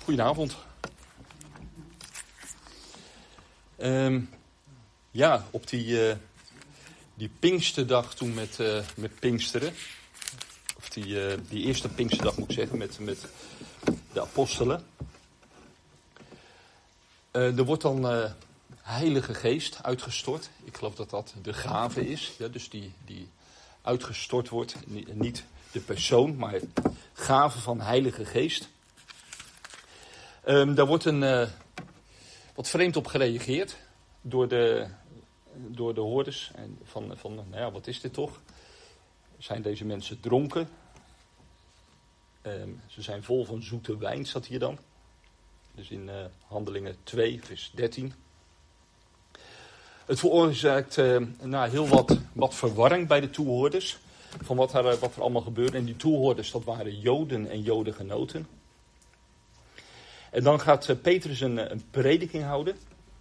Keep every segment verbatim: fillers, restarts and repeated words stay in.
Goedenavond. Um, ja, op die, uh, die Pinksterdag toen met, uh, met Pinksteren, of die, uh, die eerste Pinksterdag moet ik zeggen, met, met de apostelen. Uh, er wordt dan uh, Heilige Geest uitgestort. Ik geloof dat dat de gave is, ja, dus die, die uitgestort wordt. Niet de persoon, maar gave van Heilige Geest. Um, daar wordt een, uh, wat vreemd op gereageerd door de, door de hoorders. En van, van, nou ja, wat is dit toch? Zijn deze mensen dronken? Um, ze zijn vol van zoete wijn, staat hier dan. Dus in uh, Handelingen twee, vers dertien. Het veroorzaakt uh, nou, heel wat, wat verwarring bij de toehoorders. Van wat er, wat er allemaal gebeurde. En die toehoorders, dat waren Joden en Jodengenoten. En dan gaat uh, Petrus een, een prediking houden.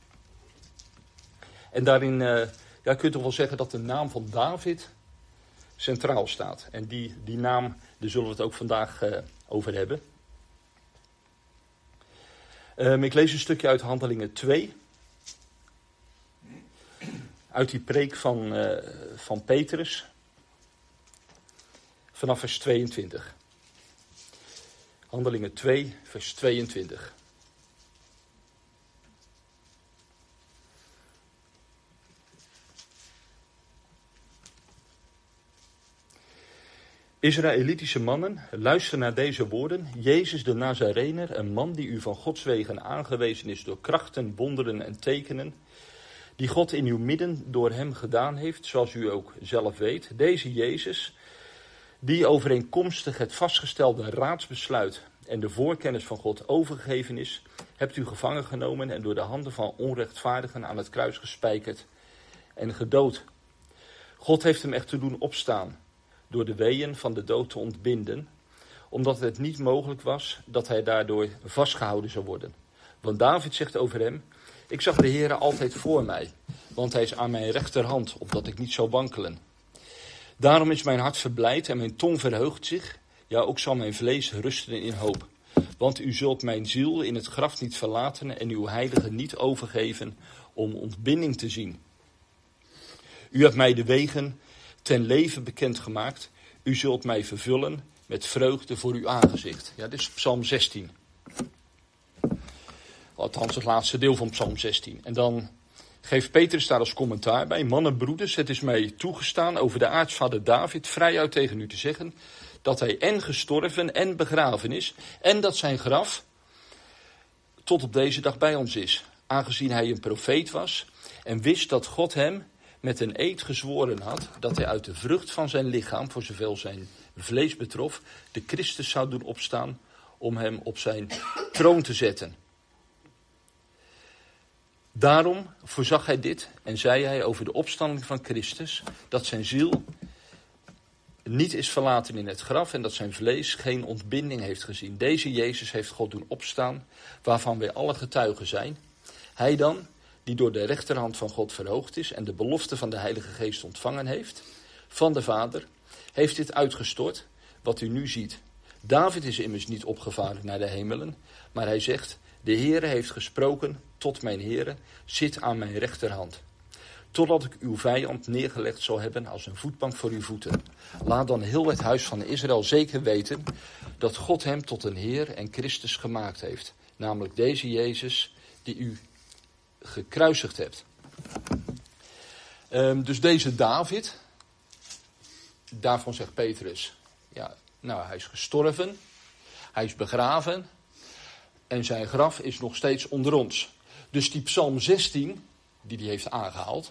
En daarin uh, ja, kun je toch wel zeggen dat de naam van David centraal staat. En die, die naam, daar zullen we het ook vandaag uh, over hebben. Um, ik lees een stukje uit Handelingen twee. Uit die preek van, uh, van Petrus. Vanaf vers tweeëntwintig. Handelingen twee, vers tweeëntwintig. Israëlitische mannen, luister naar deze woorden. Jezus de Nazarener, een man die u van Gods wegen aangewezen is door krachten, wonderen en tekenen, die God in uw midden door hem gedaan heeft, zoals u ook zelf weet. Deze Jezus, die overeenkomstig het vastgestelde raadsbesluit en de voorkennis van God overgegeven is, hebt u gevangen genomen en door de handen van onrechtvaardigen aan het kruis gespijkerd en gedood. God heeft hem echter doen opstaan, door de weeën van de dood te ontbinden, omdat het niet mogelijk was dat hij daardoor vastgehouden zou worden. Want David zegt over hem: ik zag de Heere altijd voor mij, want hij is aan mijn rechterhand, opdat ik niet zou wankelen. Daarom is mijn hart verblijd en mijn tong verheugt zich. Ja, ook zal mijn vlees rusten in hoop. Want u zult mijn ziel in het graf niet verlaten en uw heilige niet overgeven om ontbinding te zien. U hebt mij de wegen ten leven bekendgemaakt. U zult mij vervullen met vreugde voor uw aangezicht. Ja, dit is Psalm zestien. Althans het laatste deel van Psalm zestien. En dan geeft Petrus daar als commentaar bij: mannen, broeders, het is mij toegestaan over de aartsvader David vrijuit tegen u te zeggen dat hij en gestorven en begraven is en dat zijn graf tot op deze dag bij ons is, aangezien hij een profeet was en wist dat God hem met een eed gezworen had dat hij uit de vrucht van zijn lichaam, voor zoveel zijn vlees betrof, de Christus zou doen opstaan om hem op zijn troon te zetten. Daarom voorzag hij dit en zei hij over de opstanding van Christus dat zijn ziel niet is verlaten in het graf en dat zijn vlees geen ontbinding heeft gezien. Deze Jezus heeft God doen opstaan, waarvan wij alle getuigen zijn. Hij dan, die door de rechterhand van God verhoogd is en de belofte van de Heilige Geest ontvangen heeft, van de Vader, heeft dit uitgestort, wat u nu ziet. David is immers niet opgevaren naar de hemelen, maar hij zegt: de Heere heeft gesproken tot mijn Heere, zit aan mijn rechterhand, totdat ik uw vijand neergelegd zal hebben als een voetbank voor uw voeten. Laat dan heel het huis van Israël zeker weten dat God hem tot een Heer en Christus gemaakt heeft, namelijk deze Jezus die u gekruisigd hebt. Um, dus deze David, daarvan zegt Petrus, ja, nou, hij is gestorven, hij is begraven en zijn graf is nog steeds onder ons. Dus die Psalm zestien, die hij heeft aangehaald,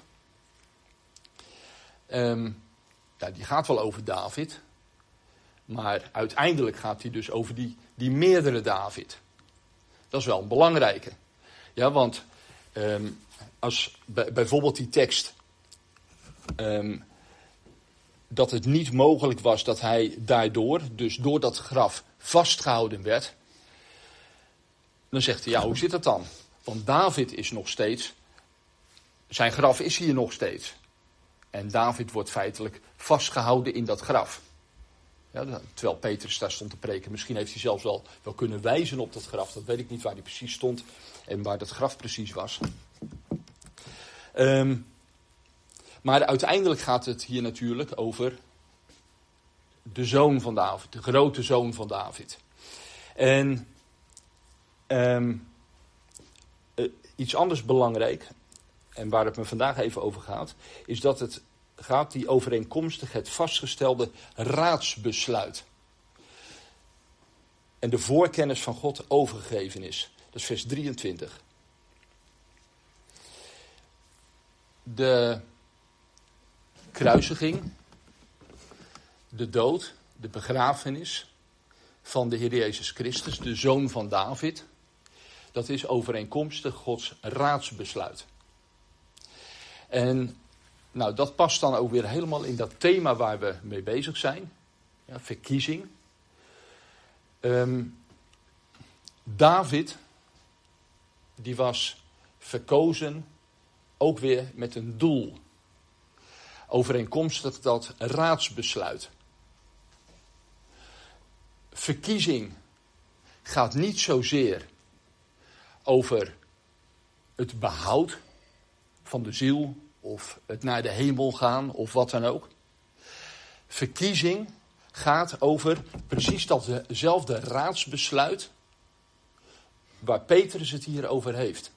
um, ja, die gaat wel over David, maar uiteindelijk gaat hij dus over die, die meerdere David. Dat is wel een belangrijke. Ja, want um, als b- bijvoorbeeld die tekst, um, dat het niet mogelijk was dat hij daardoor, dus door dat graf, vastgehouden werd, dan zegt hij, ja, hoe zit dat dan? Want David is nog steeds, zijn graf is hier nog steeds. En David wordt feitelijk vastgehouden in dat graf. Ja, terwijl Petrus daar stond te preken. Misschien heeft hij zelfs wel, wel kunnen wijzen op dat graf. Dat weet ik niet waar hij precies stond en waar dat graf precies was. Um, maar uiteindelijk gaat het hier natuurlijk over de zoon van David. De grote zoon van David. En um, uh, iets anders belangrijk, en waar het me vandaag even over gaat, is dat het gaat die overeenkomstig het vastgestelde raadsbesluit. En de voorkennis van God overgegeven is. Dat is vers drieëntwintig. De kruisiging, de dood, de begrafenis van de Heer Jezus Christus, de Zoon van David, dat is overeenkomstig Gods raadsbesluit. En nou, dat past dan ook weer helemaal in dat thema waar we mee bezig zijn. Ja, verkiezing. Um, David, die was verkozen ook weer met een doel. Overeenkomstig dat raadsbesluit. Verkiezing gaat niet zozeer over het behoud van de ziel of het naar de hemel gaan of wat dan ook. Verkiezing gaat over precies datzelfde raadsbesluit waar Petrus het hier over heeft.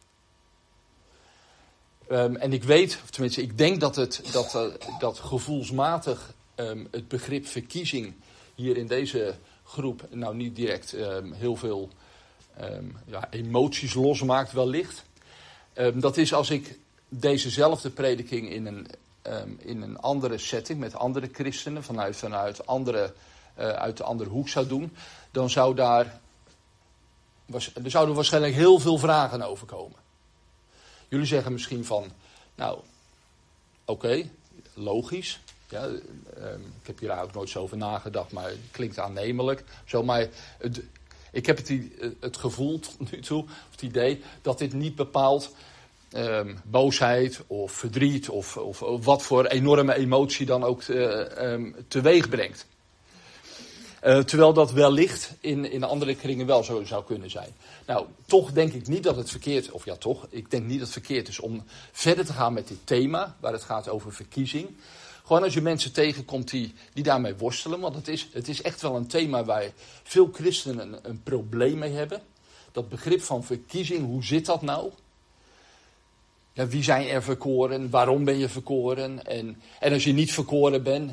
Um, en ik weet, of tenminste ik denk dat, het, dat, uh, dat gevoelsmatig um, het begrip verkiezing hier in deze groep nou niet direct um, heel veel um, ja, emoties losmaakt wellicht. Um, dat is als ik dezezelfde prediking in een, um, in een andere setting met andere christenen vanuit, vanuit andere, uh, uit de andere hoek zou doen, dan zou daar, was, er zouden waarschijnlijk heel veel vragen over komen. Jullie zeggen misschien van, nou, oké, okay, logisch. Ja, um, ik heb hier ook nooit zo over nagedacht, maar het klinkt aannemelijk. Zo, maar het, ik heb het, het gevoel tot nu toe, of het idee, dat dit niet bepaalt um, boosheid of verdriet of, of, of wat voor enorme emotie dan ook uh, um, teweeg brengt. Uh, terwijl dat wellicht in, in andere kringen wel zo zou kunnen zijn. Nou, toch denk ik niet dat het verkeerd, of ja toch, ik denk niet dat het verkeerd is om verder te gaan met dit thema, waar het gaat over verkiezing. Gewoon als je mensen tegenkomt die, die daarmee worstelen, want het is, het is echt wel een thema waar veel christenen een, een probleem mee hebben. Dat begrip van verkiezing, hoe zit dat nou? Ja, wie zijn er verkoren? Waarom ben je verkoren? En, en als je niet verkoren bent...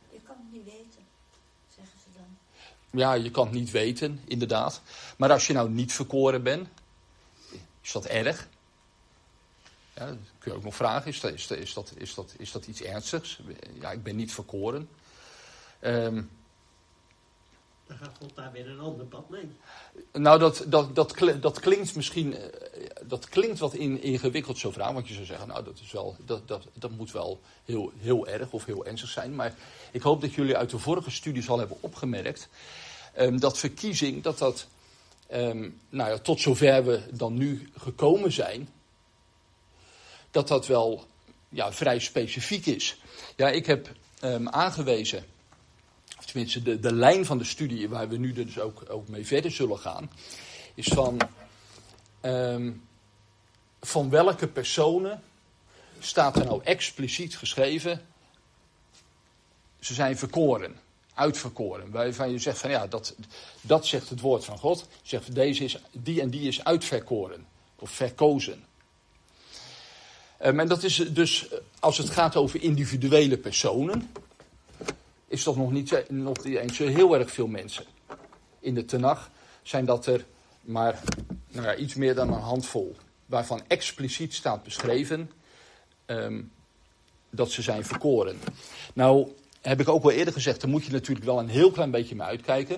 Ja, je kan het niet weten, inderdaad. Maar als je nou niet verkoren bent, is dat erg? Ja, dat kun je ook nog vragen, is dat, is dat, is dat, is dat, is dat iets ernstigs? Ja, ik ben niet verkoren. Um, Dan gaat God daar weer een ander pad mee. Nou, dat, dat, dat, dat klinkt misschien, dat klinkt wat in, ingewikkeld zo vraag, want je zou zeggen, nou, dat is wel, dat, dat, dat moet wel heel, heel erg of heel ernstig zijn. Maar ik hoop dat jullie uit de vorige studies al hebben opgemerkt, um, dat verkiezing, dat dat, um, nou ja, tot zover we dan nu gekomen zijn, dat dat wel, ja, vrij specifiek is. Ja, ik heb um, aangewezen, of tenminste de, de lijn van de studie waar we nu dus ook, ook mee verder zullen gaan, is van, um, van welke personen staat er nou expliciet geschreven, ze zijn verkoren, uitverkoren. Waarvan je zegt van ja, dat, dat zegt het woord van God. Zegt deze is, die en die is uitverkoren of verkozen. Um, en dat is dus, als het gaat over individuele personen, is dat nog niet, nog niet eens zo heel erg veel mensen. In de Tenach zijn dat er maar nou ja, iets meer dan een handvol, waarvan expliciet staat beschreven um, dat ze zijn verkoren. Nou, heb ik ook wel eerder gezegd, daar moet je natuurlijk wel een heel klein beetje mee uitkijken.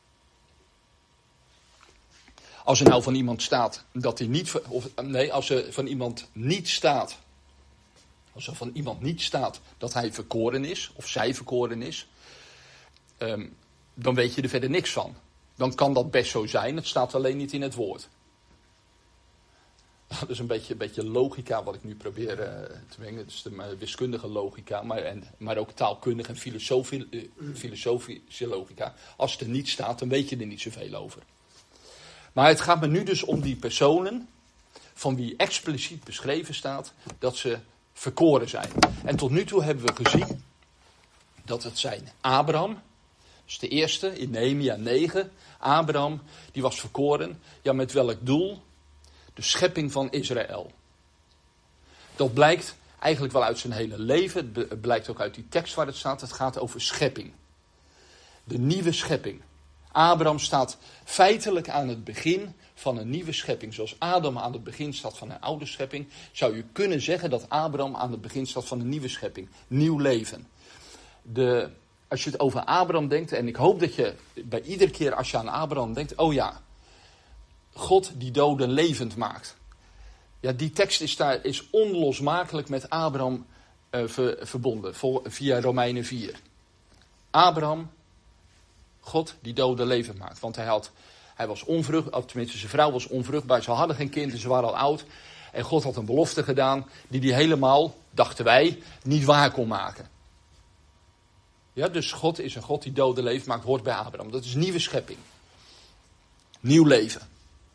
Als er nou van iemand staat dat hij niet, of nee, als er van iemand niet staat, als er van iemand niet staat dat hij verkoren is, of zij verkoren is, um, dan weet je er verder niks van. Dan kan dat best zo zijn, het staat alleen niet in het woord. Dat is een beetje, een beetje logica wat ik nu probeer uh, te mengen. Het is de uh, wiskundige logica, maar, en, maar ook taalkundige en filosofie, uh, filosofische logica. Als het er niet staat, dan weet je er niet zoveel over. Maar het gaat me nu dus om die personen van wie expliciet beschreven staat dat ze verkoren zijn. En tot nu toe hebben we gezien dat het zijn Abraham, dat is de eerste in Nehemia negen. Abraham, die was verkoren. Ja, met welk doel? De schepping van Israël. Dat blijkt eigenlijk wel uit zijn hele leven. Het blijkt ook uit die tekst waar het staat. Het gaat over schepping. De nieuwe schepping. Abraham staat feitelijk aan het begin van een nieuwe schepping. Zoals Adam aan het begin staat van een oude schepping, zou je kunnen zeggen dat Abraham aan het begin staat van een nieuwe schepping. Nieuw leven. De, als je het over Abraham denkt, en ik hoop dat je bij iedere keer als je aan Abraham denkt, oh ja, God die doden levend maakt. Ja, die tekst is, daar, is onlosmakelijk met Abraham uh, ver, verbonden, vol, via Romeinen vier. Abraham, God die doden levend maakt. Want hij, had, hij was onvruchtbaar, tenminste zijn vrouw was onvruchtbaar, ze hadden geen kind en ze waren al oud. En God had een belofte gedaan die hij helemaal, dachten wij, niet waar kon maken. Ja, dus God is een God die doden levend maakt, hoort bij Abraham. Dat is een nieuwe schepping. Nieuw leven.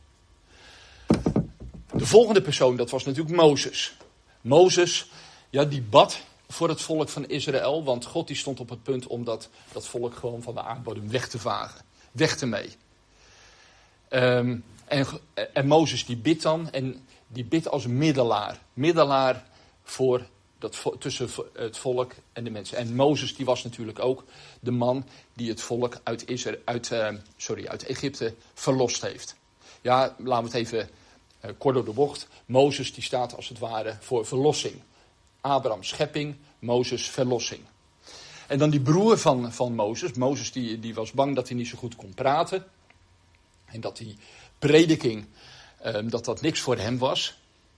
De volgende persoon, dat was natuurlijk Mozes. Mozes, ja, die bad voor het volk van Israël, want God die stond op het punt om dat, dat volk gewoon van de aardbodem weg te vagen. Weg ermee. Um, en, en Mozes die bidt dan, en die bidt als middelaar. Middelaar voor dat, tussen het volk en de mensen. En Mozes die was natuurlijk ook de man die het volk uit, Israël, uit, uh, sorry, uit Egypte verlost heeft. Ja, laten we het even uh, kort door de bocht. Mozes die staat als het ware voor verlossing. Abraham schepping, Mozes verlossing. En dan die broer van, van Mozes. Mozes die, die was bang dat hij niet zo goed kon praten. En dat die prediking, um, dat dat niks voor hem was.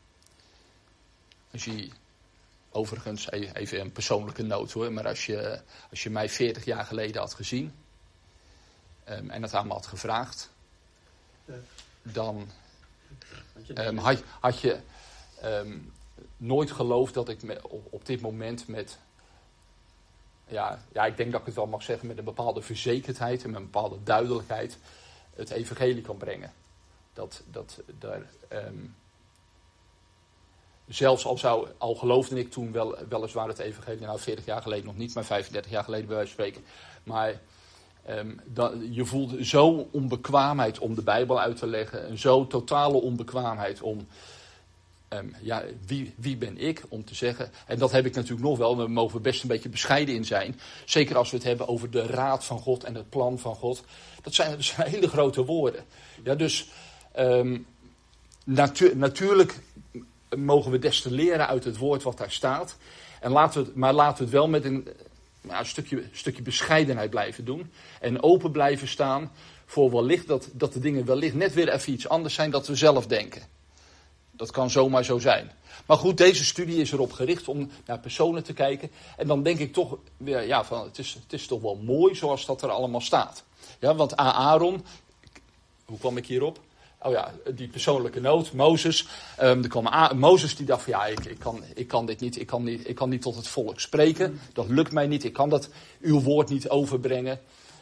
Als je, overigens, even een persoonlijke noot hoor. Maar als je, als je mij veertig jaar geleden had gezien. Um, en het aan me had gevraagd. Dan um, had, had je um, nooit geloofd dat ik me, op, op dit moment met... Ja, ja, ik denk dat ik het wel mag zeggen met een bepaalde verzekerdheid en met een bepaalde duidelijkheid het evangelie kan brengen. Dat, dat daar, um, zelfs al, zou, al geloofde ik toen wel, weliswaar het evangelie, nou veertig jaar geleden nog niet, maar vijfendertig jaar geleden bij wijze van spreken. Maar um, dat, je voelt zo onbekwaamheid om de Bijbel uit te leggen, en zo totale onbekwaamheid om... Um, ja, wie, wie ben ik om te zeggen, en dat heb ik natuurlijk nog wel, we mogen best een beetje bescheiden in zijn, zeker als we het hebben over de raad van God en het plan van God, dat zijn, dat zijn hele grote woorden. Ja, dus um, natu- natuurlijk mogen we des te leren uit het woord wat daar staat, en laten we het, maar laten we het wel met een, nou, een, stukje, een stukje bescheidenheid blijven doen, en open blijven staan voor wellicht dat, dat de dingen wellicht net weer even iets anders zijn dan we zelf denken. Dat kan zomaar zo zijn. Maar goed, deze studie is erop gericht om naar personen te kijken. En dan denk ik toch weer, ja, van, het, is, het is toch wel mooi zoals dat er allemaal staat. Ja, want Aaron, hoe kwam ik hierop? Oh ja, die persoonlijke noot, Mozes. Um, er kwam A- Mozes die dacht van, ja, ik, ik, kan, ik kan dit niet, ik kan niet, ik kan niet tot het volk spreken. Dat lukt mij niet, ik kan dat uw woord niet overbrengen.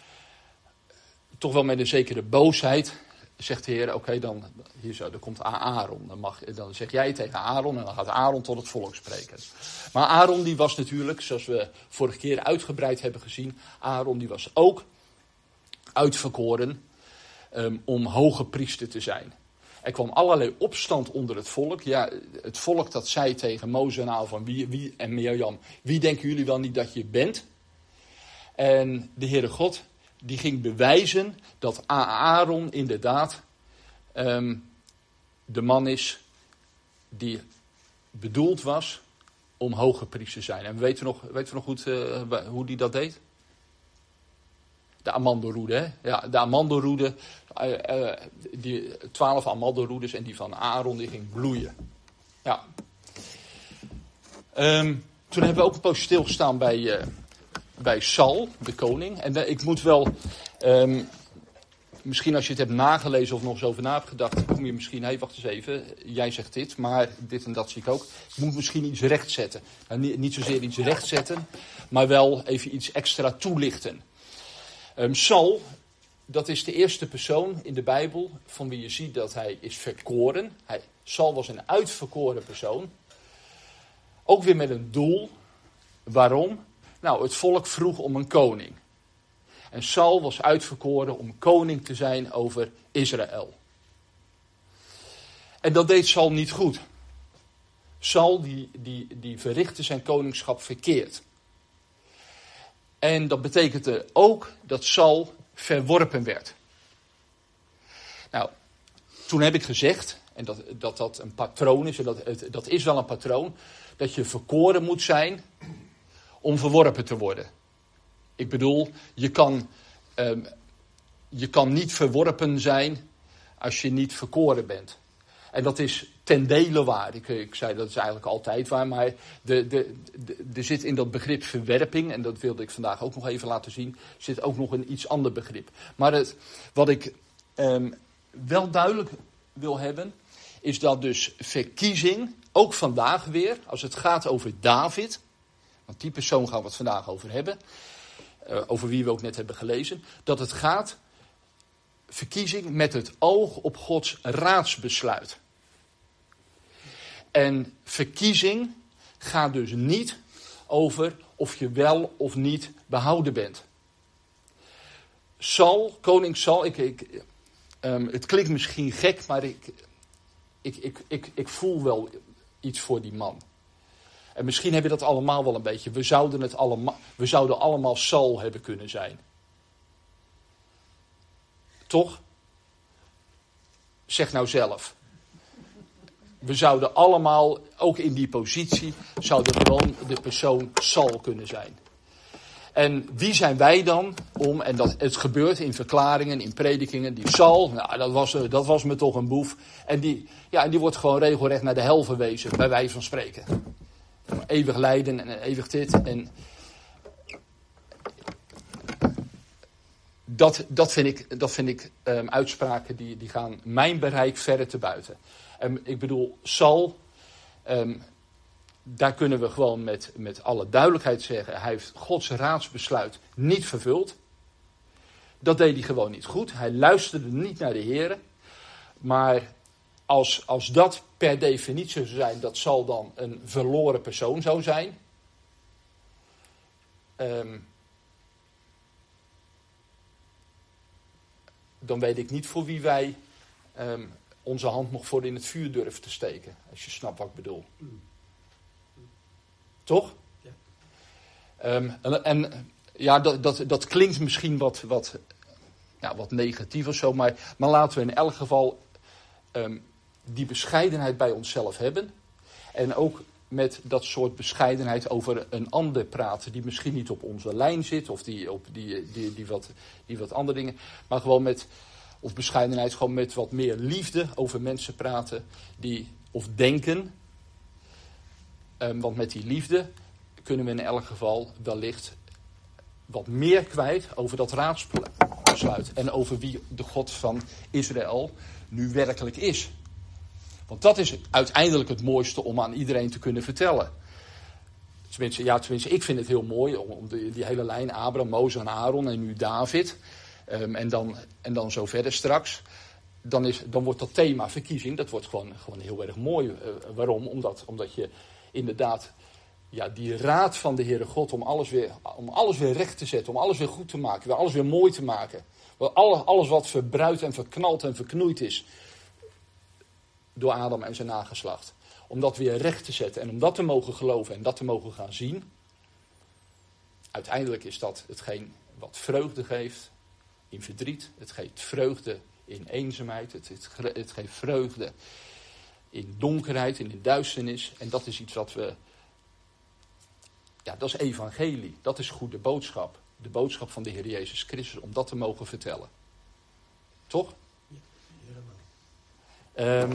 Toch wel met een zekere boosheid. Zegt de Heer, oké, okay, dan, hier zo, dan komt Aaron. Dan, mag, dan zeg jij tegen Aaron en dan gaat Aaron tot het volk spreken. Maar Aaron die was natuurlijk, zoals we vorige keer uitgebreid hebben gezien, Aaron die was ook uitverkoren um, om hoge priester te zijn. Er kwam allerlei opstand onder het volk. Ja, het volk dat zei tegen Mozes en Aaron van wie, wie, en Mirjam, wie denken jullie wel niet dat je bent? En de Heere God... die ging bewijzen dat Aaron inderdaad um, de man is die bedoeld was om hoge priester te zijn. En weten we nog, weten we nog goed uh, hoe die dat deed? De amandelroede, hè? Ja, de amandelroede, uh, uh, die twaalf amandelroedes en die van Aaron die ging bloeien. Ja. Um, toen hebben we ook een poosje stilgestaan bij... Uh, bij Saul, de koning. En uh, ik moet wel um, misschien als je het hebt nagelezen of nog eens over na hebt gedacht, kom je misschien, hé, hey, wacht eens even, jij zegt dit, maar dit en dat zie ik ook. Je moet misschien iets rechtzetten. Nou, niet, niet zozeer iets rechtzetten, maar wel even iets extra toelichten. Um, Saul, dat is de eerste persoon in de Bijbel van wie je ziet dat hij is verkoren. Hij, Saul was een uitverkoren persoon. Ook weer met een doel. Waarom? Nou, het volk vroeg om een koning. En Saul was uitverkoren om koning te zijn over Israël. En dat deed Saul niet goed. Saul die, die, die verrichtte zijn koningschap verkeerd. En dat betekende ook dat Saul verworpen werd. Nou, toen heb ik gezegd, en dat dat, dat een patroon is, en dat, het, dat is wel een patroon, dat je verkoren moet zijn om verworpen te worden. Ik bedoel, je kan, um, je kan niet verworpen zijn als je niet verkoren bent. En dat is ten dele waar. Ik, ik zei dat is eigenlijk altijd waar, maar de, de, de, er zit in dat begrip verwerping, en dat wilde ik vandaag ook nog even laten zien, zit ook nog een iets ander begrip. Maar het, wat ik um, wel duidelijk wil hebben, is dat dus verkiezing, ook vandaag weer, als het gaat over David, want die persoon gaan we het vandaag over hebben, uh, over wie we ook net hebben gelezen, dat het gaat, verkiezing met het oog op Gods raadsbesluit. En verkiezing gaat dus niet over of je wel of niet behouden bent. Saul, koning Saul, ik, ik, um, het klinkt misschien gek, maar ik, ik, ik, ik, ik voel wel iets voor die man. En misschien heb je dat allemaal wel een beetje. We zouden, het allemaal, we zouden allemaal Saul hebben kunnen zijn. Toch? Zeg nou zelf. We zouden allemaal, ook in die positie, zouden gewoon de persoon Saul kunnen zijn. En wie zijn wij dan om, en dat, het gebeurt in verklaringen, in predikingen, die Saul, nou dat was, dat was me toch een boef. En die, ja, die wordt gewoon regelrecht naar de hel verwezen, bij wijze van spreken. Eeuwig lijden en eeuwig dit. En dat, dat vind ik, dat vind ik um, uitspraken die, die gaan mijn bereik verder te buiten. Um, ik bedoel, Saul, um, daar kunnen we gewoon met, met alle duidelijkheid zeggen, hij heeft Gods raadsbesluit niet vervuld. Dat deed hij gewoon niet goed. Hij luisterde niet naar de Heere. Maar als, als dat per definitie zou zijn, dat Saul dan een verloren persoon zou zijn. Um, dan weet ik niet voor wie wij um, onze hand nog voor in het vuur durven te steken. Als je snapt wat ik bedoel. Toch? Ja. Um, en, en ja, dat, dat, dat klinkt misschien wat, wat, ja, wat negatief of zo. Maar, maar laten we in elk geval um, die bescheidenheid bij onszelf hebben. En ook met dat soort bescheidenheid over een ander praten die misschien niet op onze lijn zit. Of die, op die, die, die, wat, die wat andere dingen. Maar gewoon met, of bescheidenheid, gewoon met wat meer liefde over mensen praten. Die, of denken. Um, want met die liefde kunnen we in elk geval wellicht wat meer kwijt over dat raadsbesluit. En over wie de God van Israël nu werkelijk is. Want dat is uiteindelijk het mooiste om aan iedereen te kunnen vertellen. Tenminste, ja, tenminste ik vind het heel mooi om die, die hele lijn Abraham, Mozes en Aaron en nu David. Um, en, dan, en dan zo verder straks. Dan, is, dan wordt dat thema verkiezing, dat wordt gewoon, gewoon heel erg mooi. Uh, waarom? Omdat, omdat je inderdaad ja, die raad van de Heere God om alles, weer, om alles weer recht te zetten, om alles weer goed te maken, weer alles weer mooi te maken. Alles, alles wat verbruikt en verknald en verknoeid is door Adam en zijn nageslacht. Om dat weer recht te zetten en om dat te mogen geloven en dat te mogen gaan zien. Uiteindelijk is dat hetgeen wat vreugde geeft in verdriet. Het geeft vreugde in eenzaamheid. Het, het, het geeft vreugde in donkerheid en in duisternis. En dat is iets wat we... Ja, dat is evangelie. Dat is goede boodschap. De boodschap van de Heer Jezus Christus. Om dat te mogen vertellen. Toch? Ja, helemaal. Um,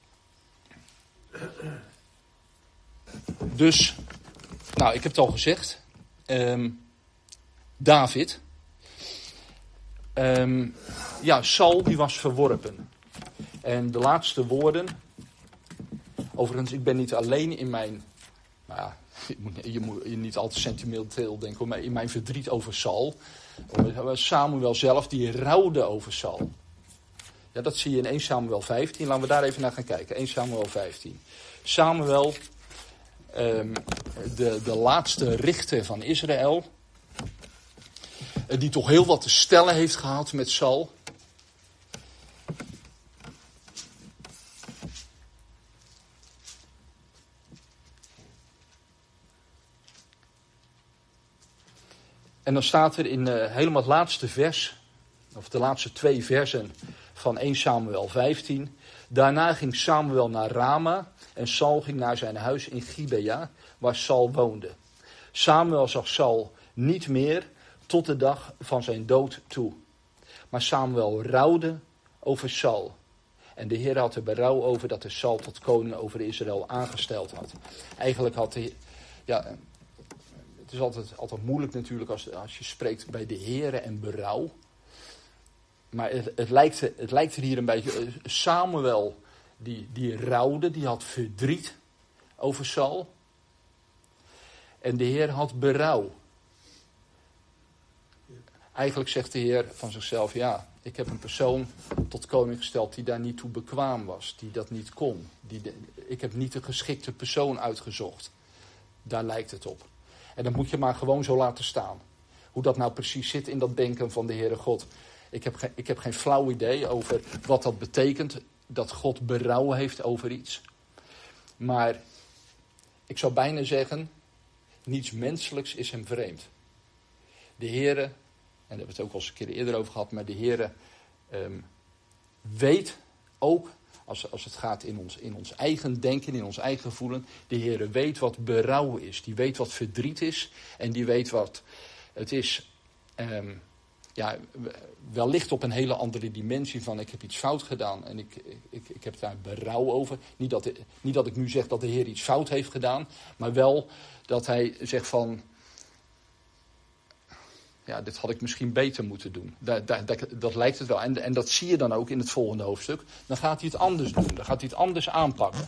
dus, nou, ik heb het al gezegd. Um, David. Um, ja, Saul die was verworpen. En de laatste woorden. Overigens, ik ben niet alleen in mijn. Nou ja, je moet, je moet je niet altijd sentimenteel denken, maar in mijn verdriet over Saul. Samuel zelf, die rouwde over Saul. Ja, dat zie je in eerste Samuel vijftien. Laten we daar even naar gaan kijken. eerste Samuel vijftien. Samuel, um, de, de laatste richter van Israël. Die toch heel wat te stellen heeft gehad met Saul. En dan staat er in uh, helemaal het laatste vers, of de laatste twee versen van eerste Samuel vijftien. Daarna ging Samuel naar Rama en Saul ging naar zijn huis in Gibea, waar Saul woonde. Samuel zag Saul niet meer tot de dag van zijn dood toe. Maar Samuel rouwde over Saul. En de Heer had er berouw over dat hij Saul tot koning over Israël aangesteld had. Eigenlijk had hij, ja, het is altijd, altijd moeilijk natuurlijk als, als je spreekt bij de Heer en berouw. Maar het, het, lijkt, het lijkt er hier een beetje, Samuel die, die rouwde, die had verdriet over Saul. En de Heer had berouw. Eigenlijk zegt de Heer van zichzelf, ja, ik heb een persoon tot koning gesteld die daar niet toe bekwaam was, die dat niet kon. Die de, ik heb niet de geschikte persoon uitgezocht. Daar lijkt het op. En dat moet je maar gewoon zo laten staan. Hoe dat nou precies zit in dat denken van de Heere God. Ik heb, ge, ik heb geen flauw idee over wat dat betekent, dat God berouw heeft over iets. Maar ik zou bijna zeggen, niets menselijks is hem vreemd. De Heere, en daar hebben we het ook al eens een keer eerder over gehad, maar de Heere um, weet ook, als, als het gaat in ons, in ons eigen denken, in ons eigen voelen, de Heere weet wat berouw is. Die weet wat verdriet is en die weet wat het is, um, ja, wellicht op een hele andere dimensie van ik heb iets fout gedaan en ik, ik, ik heb daar berouw over. Niet dat, niet dat ik nu zeg dat de Heer iets fout heeft gedaan, maar wel dat hij zegt van, ja, dit had ik misschien beter moeten doen. Dat, dat, dat, dat lijkt het wel. En, en dat zie je dan ook in het volgende hoofdstuk. Dan gaat hij het anders doen. Dan gaat hij het anders aanpakken.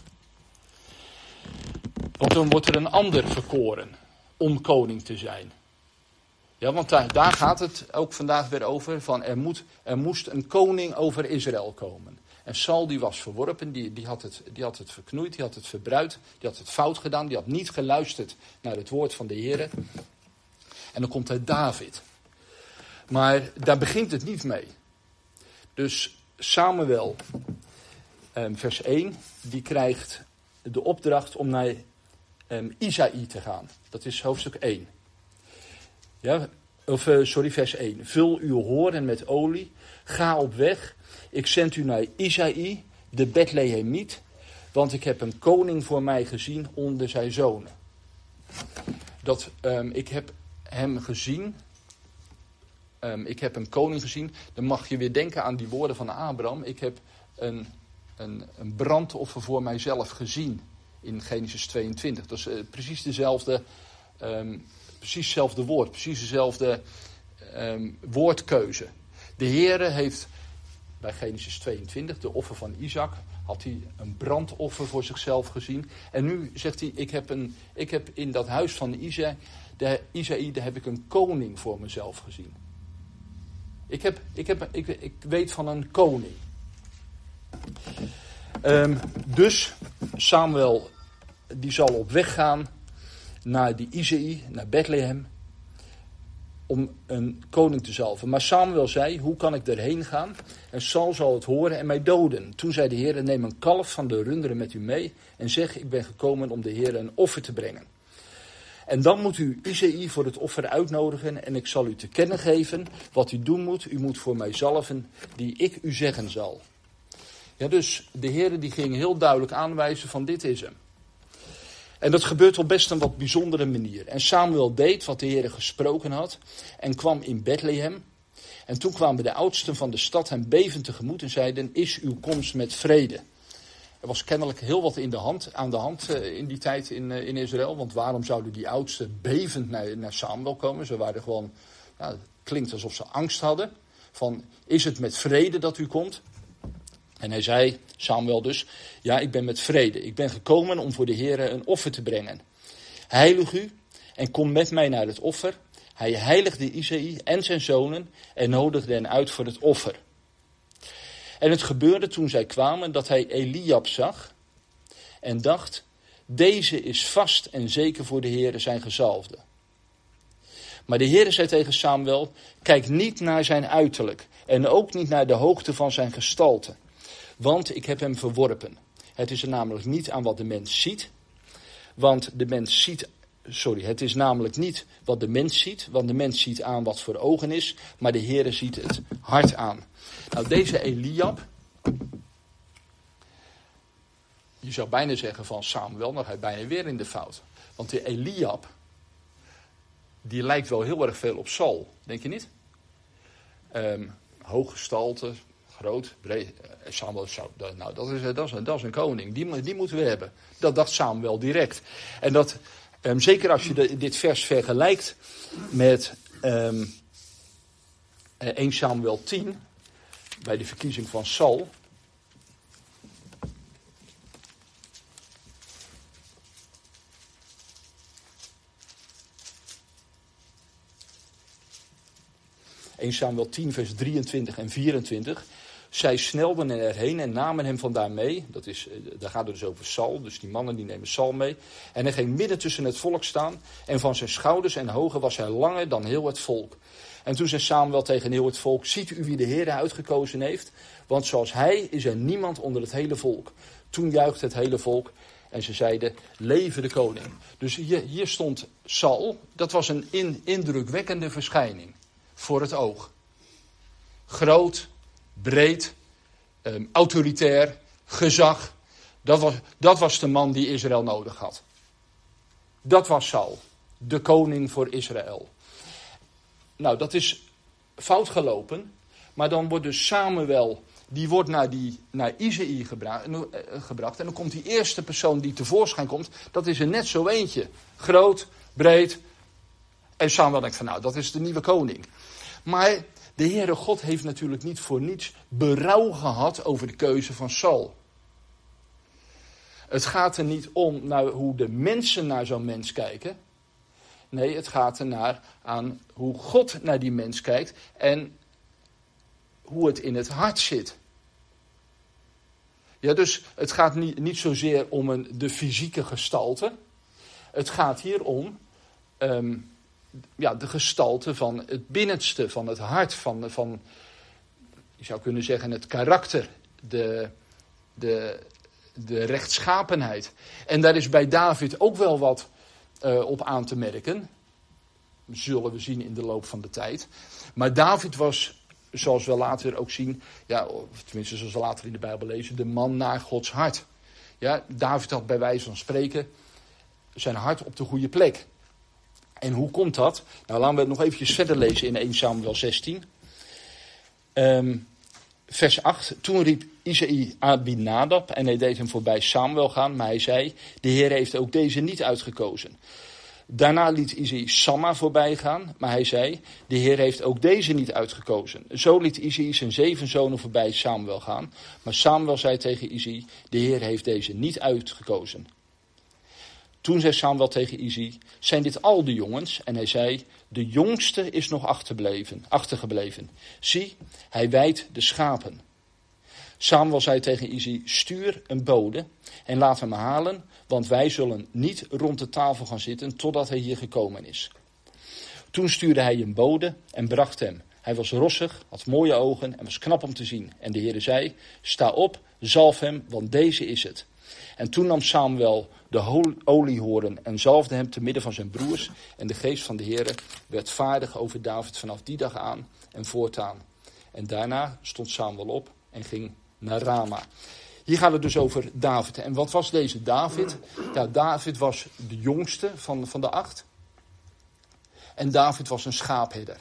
Want dan wordt er een ander verkoren om koning te zijn. Ja, want daar, daar gaat het ook vandaag weer over. Van er, moet, er moest een koning over Israël komen. En Saul die was verworpen, die, die, had het, die had het verknoeid, die had het verbruid, die had het fout gedaan, die had niet geluisterd naar het woord van de Heer. En dan komt er David. Maar daar begint het niet mee. Dus Samuel, um, vers één, die krijgt de opdracht om naar um, Isaïe te gaan. Dat is hoofdstuk één. Ja, of, uh, sorry, vers één. Vul uw horen met olie, ga op weg. Ik zend u naar Isaïe, de Bethlehemiet, want ik heb een koning voor mij gezien onder zijn zonen. Dat, um, ik heb hem gezien, um, ik heb een koning gezien, dan mag je weer denken aan die woorden van Abraham. Ik heb een, een, een brandoffer voor mijzelf gezien in Genesis tweeëntwintig. Dat is uh, precies dezelfde, um, precies hetzelfde woord, precies dezelfde um, woordkeuze. De Heere heeft bij Genesis tweeëntwintig, de offer van Isaac, had hij een brandoffer voor zichzelf gezien. En nu zegt hij, ik heb, een, ik heb in dat huis van Isaïe, de Isaïe, daar heb ik een koning voor mezelf gezien. Ik, heb, ik, heb, ik, ik weet van een koning. Um, dus Samuel, die zal op weg gaan naar die Isaïe, naar Bethlehem, om een koning te zalven. Maar Samuel zei, hoe kan ik erheen gaan? En Saul zal het horen en mij doden. Toen zei de Heer, neem een kalf van de runderen met u mee en zeg, ik ben gekomen om de Heer een offer te brengen. En dan moet u Isaïe voor het offer uitnodigen en ik zal u te kennen geven wat u doen moet. U moet voor mij zalven die ik u zeggen zal. Ja, dus de Heer die ging heel duidelijk aanwijzen van dit is hem. En dat gebeurt op best een wat bijzondere manier. En Samuel deed wat de Heer gesproken had en kwam in Bethlehem. En toen kwamen de oudsten van de stad hem bevend tegemoet en zeiden, is uw komst met vrede? Er was kennelijk heel wat in de hand, aan de hand uh, in die tijd in, uh, in Israël. Want waarom zouden die oudsten bevend naar, naar Samuel komen? Ze waren gewoon, ja, het klinkt alsof ze angst hadden van, is het met vrede dat u komt? En hij zei, Samuel dus, ja, ik ben met vrede. Ik ben gekomen om voor de Heere een offer te brengen. Heilig u en kom met mij naar het offer. Hij heiligde Isaïe en zijn zonen en nodigde hen uit voor het offer. En het gebeurde toen zij kwamen dat hij Eliab zag en dacht, deze is vast en zeker voor de Heere zijn gezalfde. Maar de Heere zei tegen Samuel, kijk niet naar zijn uiterlijk en ook niet naar de hoogte van zijn gestalte, want ik heb hem verworpen. Het is er namelijk niet aan wat de mens ziet, want de mens ziet, sorry, het is namelijk niet wat de mens ziet, want de mens ziet aan wat voor ogen is, maar de Heere ziet het hart aan. Nou, deze Eliab, je zou bijna zeggen van Samuel, dan ga je bijna weer in de fout. Want de Eliab, die lijkt wel heel erg veel op Saul, denk je niet? Um, Hooggestalte, groot, breed. Samuel, nou, dat is, dat, is, dat is een koning, die, die moeten we hebben. Dat dacht Samuel direct. En dat, um, zeker als je de, dit vers vergelijkt met um, eerste Samuel tien, bij de verkiezing van Saul. eerste Samuel tien, vers drieëntwintig en vierentwintig. Zij snelden erheen en namen hem vandaar mee. Dat is, daar gaat het dus over Saul. Dus die mannen die nemen Saul mee. En hij ging midden tussen het volk staan. En van zijn schouders en hogen was hij langer dan heel het volk. En toen zei Samuel tegen heel het volk, ziet u wie de Heere uitgekozen heeft? Want zoals hij is er niemand onder het hele volk. Toen juichte het hele volk en ze zeiden, leven de koning. Dus hier, hier stond Saul. Dat was een in, indrukwekkende verschijning voor het oog. Groot, breed, um, autoritair, gezag. Dat was, dat was de man die Israël nodig had. Dat was Saul, de koning voor Israël. Nou, dat is fout gelopen. Maar dan wordt dus Samuel, die wordt naar, die, naar Isaïe gebra- uh, gebracht. En dan komt die eerste persoon die tevoorschijn komt. Dat is er net zo eentje. Groot, breed. En Samuel denkt van nou, dat is de nieuwe koning. Maar de Heere God heeft natuurlijk niet voor niets berouw gehad over de keuze van Saul. Het gaat er niet om naar hoe de mensen naar zo'n mens kijken. Nee, het gaat er naar aan hoe God naar die mens kijkt en hoe het in het hart zit. Ja, dus het gaat niet, niet zozeer om een, de fysieke gestalte. Het gaat hier om um, ja, de gestalte van het binnenste, van het hart, van, van je zou kunnen zeggen het karakter, de, de, de rechtschapenheid. En daar is bij David ook wel wat uh, op aan te merken. Zullen we zien in de loop van de tijd. Maar David was, zoals we later ook zien, ja, of tenminste zoals we later in de Bijbel lezen, de man naar Gods hart. Ja, David had bij wijze van spreken zijn hart op de goede plek. En hoe komt dat? Nou, laten we het nog eventjes verder lezen in eerste Samuel zestien. Um, vers acht. Toen riep Isaïe Abinadab en hij deed hem voorbij Samuel gaan, maar hij zei, de Heer heeft ook deze niet uitgekozen. Daarna liet Isaïe Samma voorbij gaan, maar hij zei, de Heer heeft ook deze niet uitgekozen. Zo liet Isaïe zijn zeven zonen voorbij Samuel gaan, maar Samuel zei tegen Isaïe, de Heer heeft deze niet uitgekozen. Toen zei Samuel tegen Isaïe, zijn dit al de jongens? En hij zei, de jongste is nog achterbleven, achtergebleven. Zie, hij weidt de schapen. Samuel zei tegen Isaïe, stuur een bode en laat hem halen, want wij zullen niet rond de tafel gaan zitten totdat hij hier gekomen is. Toen stuurde hij een bode en bracht hem. Hij was rossig, had mooie ogen en was knap om te zien. En de Heere zei, sta op, zalf hem, want deze is het. En toen nam Samuel de oliehoorn en zalfde hem te midden van zijn broers. En de geest van de Heere werd vaardig over David vanaf die dag aan en voortaan. En daarna stond Samuel op en ging naar Rama. Hier gaat het dus over David. En wat was deze David? Ja, David was de jongste van, van de acht. En David was een schaapherder.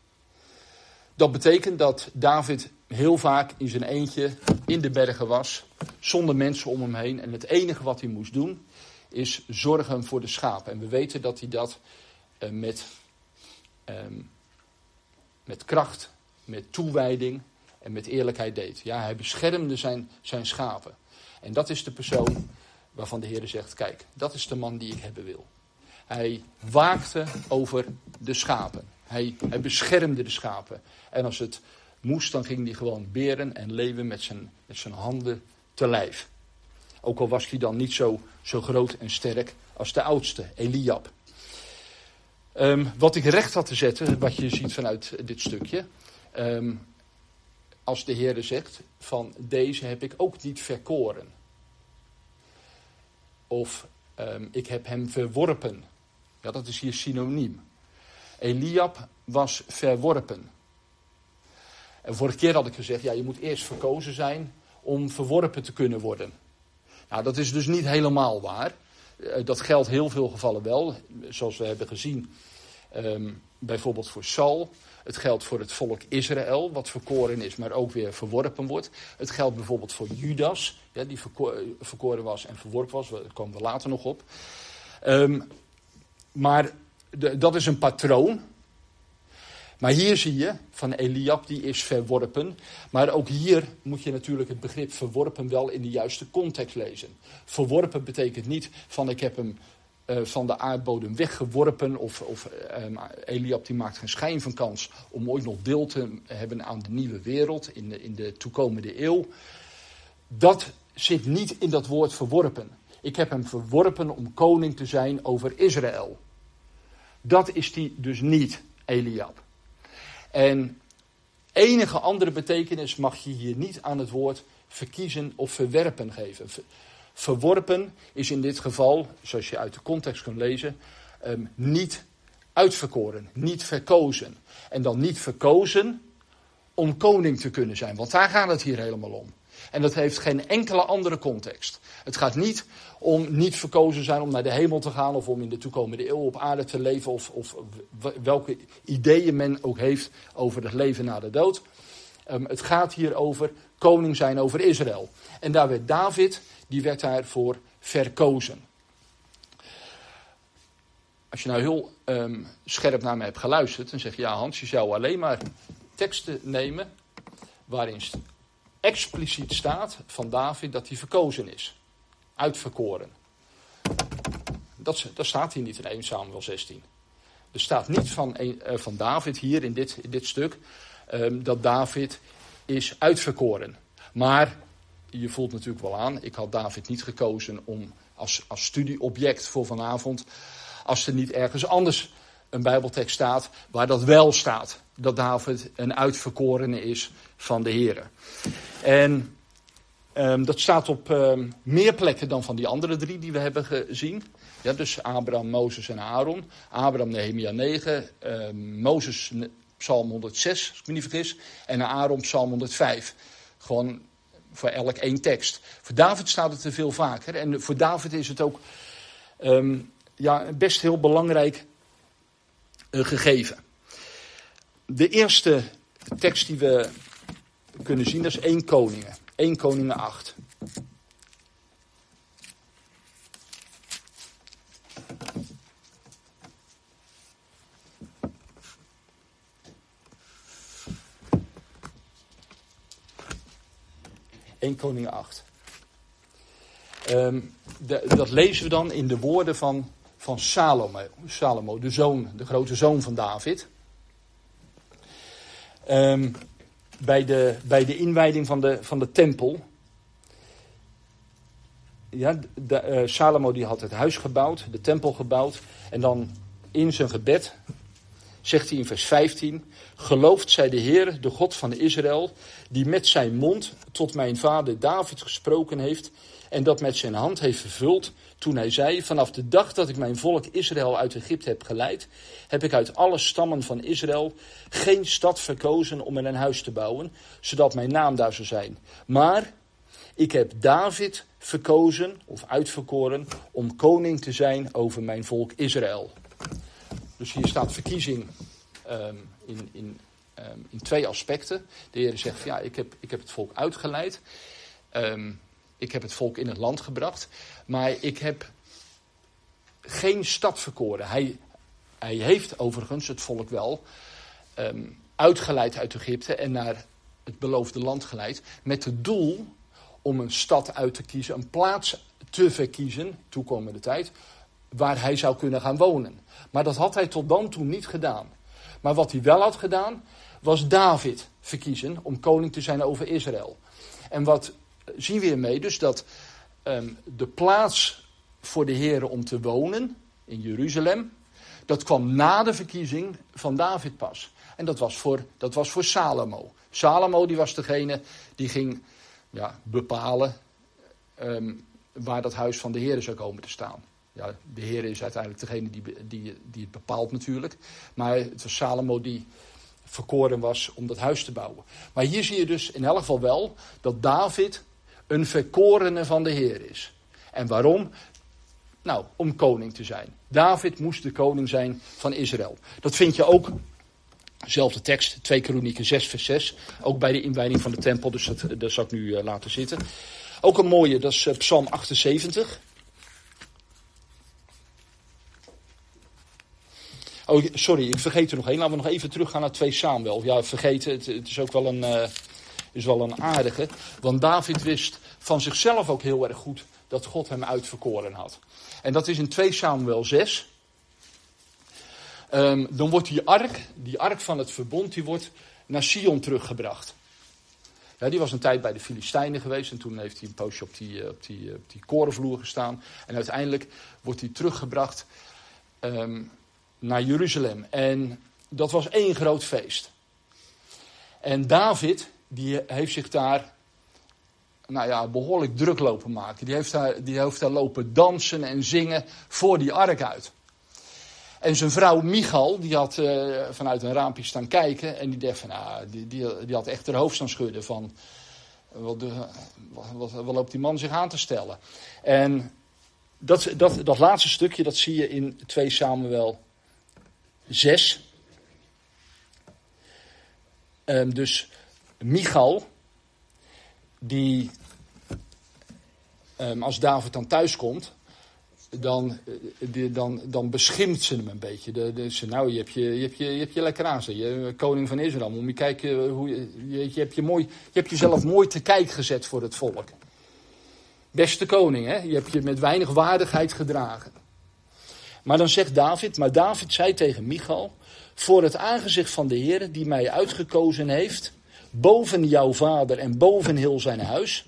Dat betekent dat David heel vaak in zijn eentje in de bergen was, zonder mensen om hem heen. En het enige wat hij moest doen, is zorgen voor de schapen. En we weten dat hij dat uh, met, um, met kracht met toewijding en met eerlijkheid deed. Ja, hij beschermde zijn, zijn schapen. En dat is de persoon waarvan de Heer zegt, kijk, dat is de man die ik hebben wil. Hij waakte over de schapen. Hij, hij beschermde de schapen. En als het moest, dan ging hij gewoon beren en leeuwen met zijn, met zijn handen te lijf. Ook al was hij dan niet zo, zo groot en sterk als de oudste, Eliab. Um, wat ik recht had te zetten, wat je ziet vanuit dit stukje. Um, als de Heer zegt, van deze heb ik ook niet verkoren. Of um, ik heb hem verworpen. Ja, dat is hier synoniem. Eliab was verworpen. En vorige keer had ik gezegd, ja, je moet eerst verkozen zijn om verworpen te kunnen worden. Nou, dat is dus niet helemaal waar. Uh, dat geldt heel veel gevallen wel. Zoals we hebben gezien, um, bijvoorbeeld voor Saul. Het geldt voor het volk Israël, wat verkoren is, maar ook weer verworpen wordt. Het geldt bijvoorbeeld voor Judas, ja, die verko- verkoren was en verworpen was. Daar komen we later nog op. Um, maar de, dat is een patroon. Maar hier zie je van Eliab, die is verworpen. Maar ook hier moet je natuurlijk het begrip verworpen wel in de juiste context lezen. Verworpen betekent niet van ik heb hem uh, van de aardbodem weggeworpen. Of, of um, Eliab die maakt geen schijn van kans om ooit nog deel te hebben aan de nieuwe wereld in de, in de toekomende eeuw. Dat zit niet in dat woord verworpen. Ik heb hem verworpen om koning te zijn over Israël. Dat is die dus niet, Eliab. En enige andere betekenis mag je hier niet aan het woord verkiezen of verwerpen geven. Verworpen is in dit geval, zoals je uit de context kunt lezen, um, niet uitverkoren, niet verkozen. En dan niet verkozen om koning te kunnen zijn, want daar gaat het hier helemaal om. En dat heeft geen enkele andere context. Het gaat niet om niet verkozen zijn om naar de hemel te gaan of om in de toekomende eeuw op aarde te leven of, of welke ideeën men ook heeft over het leven na de dood. Um, het gaat hier over koning zijn over Israël. En daar werd David, die werd daarvoor verkozen. Als je nou heel um, scherp naar me hebt geluisterd, dan zeg je ja Hans, je zou alleen maar teksten nemen waarin expliciet staat van David dat hij verkozen is. Uitverkoren. Dat, dat staat hier niet in Eerste Samuel zestien. Er staat niet van, uh, van David hier in dit, in dit stuk um, dat David is uitverkoren. Maar je voelt natuurlijk wel aan, ik had David niet gekozen om als, als studieobject voor vanavond, als er niet ergens anders een Bijbeltekst staat waar dat wel staat. Dat David een uitverkorene is van de Here. En um, dat staat op um, meer plekken dan van die andere drie die we hebben gezien. Ja, dus Abraham, Mozes en Aaron. Abraham, Nehemia negen. Um, Mozes, Psalm honderdzes, als ik me niet vergis. En Aaron, Psalm honderdvijf. Gewoon voor elk één tekst. Voor David staat het er veel vaker. En voor David is het ook um, ja, best heel belangrijk uh, gegeven. De eerste tekst die we kunnen zien, dat is één Koningen. één Koningen acht. één Koningen acht. Um, de, dat lezen we dan in de woorden van, van Salomo, Salomo, de zoon, de grote zoon van David. Um, bij, de, bij de inwijding van de, van de tempel. Ja, de, uh, Salomo die had het huis gebouwd, de tempel gebouwd. En dan in zijn gebed zegt hij in vers vijftien. Geloofd zij de Heer, de God van Israël, die met zijn mond tot mijn vader David gesproken heeft en dat met zijn hand heeft vervuld toen hij zei, vanaf de dag dat ik mijn volk Israël uit Egypte heb geleid, heb ik uit alle stammen van Israël geen stad verkozen om er een huis te bouwen, zodat mijn naam daar zou zijn. Maar ik heb David verkozen of uitverkoren om koning te zijn over mijn volk Israël. Dus hier staat verkiezing um, in, in, um, in twee aspecten. De Heer zegt, ja, ik heb, ik heb het volk uitgeleid. Um, ik heb het volk in het land gebracht. Maar ik heb geen stad verkoren. Hij, hij heeft overigens het volk wel um, uitgeleid uit Egypte en naar het beloofde land geleid. Met het doel om een stad uit te kiezen, een plaats te verkiezen, toekomende tijd, waar hij zou kunnen gaan wonen. Maar dat had hij tot dan toe niet gedaan. Maar wat hij wel had gedaan, was David verkiezen om koning te zijn over Israël. En wat zien we hiermee? Dus dat um, de plaats voor de Heer om te wonen in Jeruzalem, dat kwam na de verkiezing van David pas. En dat was voor, dat was voor Salomo. Salomo die was degene die ging ja, bepalen um, waar dat huis van de Heer zou komen te staan. Ja, de Heer is uiteindelijk degene die, die, die het bepaalt natuurlijk. Maar het was Salomo die verkoren was om dat huis te bouwen. Maar hier zie je dus in elk geval wel dat David een verkorene van de Heer is. En waarom? Nou, om koning te zijn. David moest de koning zijn van Israël. Dat vind je ook, dezelfde tekst, twee Kronieken zes vers zes. Ook bij de inwijding van de tempel, dus dat, dat zal ik nu uh, laten zitten. Ook een mooie, dat is uh, Psalm achtenzeventig. Oh, sorry, ik vergeet er nog één. Laten we nog even teruggaan naar twee Samuel. Ja, vergeten, het, het is ook wel een, uh, is wel een aardige. Want David wist van zichzelf ook heel erg goed dat God hem uitverkoren had. En dat is in twee Samuel zes. Um, dan wordt die ark, die ark van het verbond, die wordt naar Sion teruggebracht. Ja, die was een tijd bij de Filistijnen geweest en toen heeft hij een poosje op die, op die, op die korenvloer gestaan. En uiteindelijk wordt hij teruggebracht um, naar Jeruzalem. En dat was één groot feest. En David, die heeft zich daar, nou ja, behoorlijk druk lopen maken. Die heeft daar, die heeft daar lopen dansen en zingen voor die ark uit. En zijn vrouw Michal, die had uh, vanuit een raampje staan kijken. En die dacht van, nou, die, die, die had echt haar hoofd staan schudden van, wat, de, wat, wat, wat loopt die man zich aan te stellen. En dat, dat, dat laatste stukje, dat zie je in twee Samuel zes. Um, dus Michal, die um, als David dan thuis komt, dan, die, dan, dan beschimpt ze hem een beetje. De, de, ze, nou, je hebt je, je, hebt je, je hebt je lekker aan, je koning van Israël. Moet je kijken hoe je, je, je, hebt je, mooi, je hebt jezelf mooi te kijk gezet voor het volk. Beste koning, hè? Je hebt je met weinig waardigheid gedragen. Maar dan zegt David, maar David zei tegen Michal, voor het aangezicht van de Heer die mij uitgekozen heeft, boven jouw vader en boven heel zijn huis.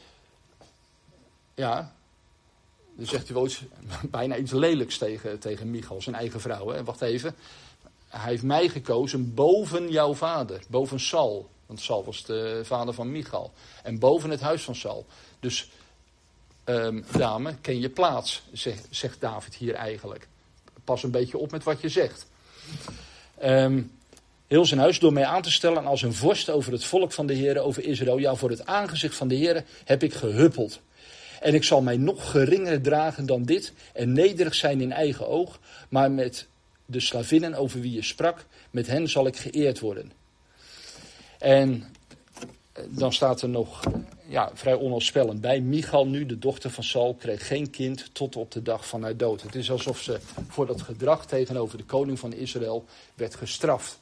Ja, dan zegt hij wel iets, bijna iets lelijks tegen, tegen Michal, zijn eigen vrouw. Hè? Wacht even, hij heeft mij gekozen boven jouw vader, boven Saul. Want Saul was de vader van Michal. En boven het huis van Saul. Dus, um, dame, ken je plaats, zegt, zegt David hier eigenlijk. Pas een beetje op met wat je zegt. Um, heel zijn huis door mij aan te stellen als een vorst over het volk van de Heer, over Israël. Ja, voor het aangezicht van de Heer heb ik gehuppeld. En ik zal mij nog geringer dragen dan dit en nederig zijn in eigen oog. Maar met de slavinnen over wie je sprak, met hen zal ik geëerd worden. En dan staat er nog, ja, vrij onopspellend bij. Michal nu, de dochter van Saul, kreeg geen kind tot op de dag van haar dood. Het is alsof ze voor dat gedrag tegenover de koning van Israël werd gestraft.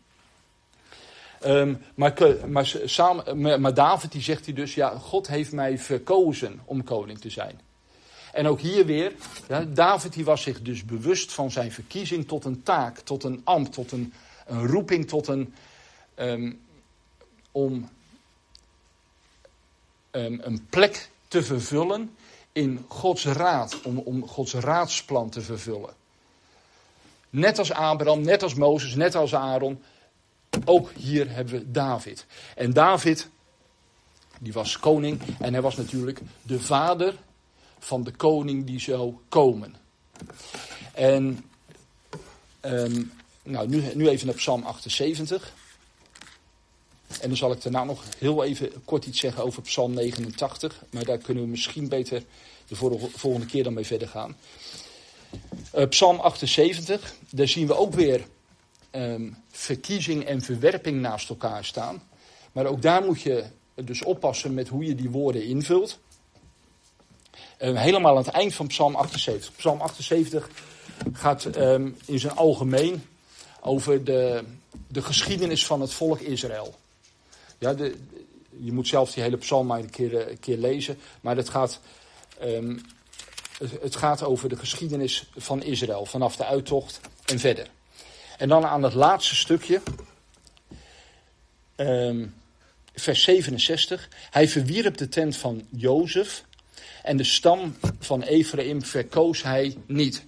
Um, maar, maar, samen, maar David die zegt hij dus, ja, God heeft mij verkozen om koning te zijn. En ook hier weer, ja, David die was zich dus bewust van zijn verkiezing tot een taak, tot een ambt, tot een, een roeping, tot een, um, om um, een plek te vervullen in Gods raad, om, om Gods raadsplan te vervullen. Net als Abraham, net als Mozes, net als Aaron. Ook hier hebben we David. En David, die was koning en hij was natuurlijk de vader van de koning die zou komen. En um, nou, nu, nu even naar Psalm achtenzeventig. En dan zal ik daarna nog heel even kort iets zeggen over Psalm negenentachtig. Maar daar kunnen we misschien beter de volgende keer dan mee verder gaan. Uh, Psalm achtenzeventig, daar zien we ook weer Um, verkiezing en verwerping naast elkaar staan. Maar ook daar moet je dus oppassen met hoe je die woorden invult. Um, helemaal aan het eind van Psalm achtenzeventig. Psalm achtenzeventig gaat um, in zijn algemeen over de, de geschiedenis van het volk Israël. Ja, de, je moet zelf die hele psalm maar een keer, een keer lezen. Maar het gaat, um, het, het gaat over de geschiedenis van Israël. Vanaf de uittocht en verder. En dan aan het laatste stukje. Um, vers zevenenzestig. Hij verwierp de tent van Jozef. En de stam van Ephraim verkoos hij niet.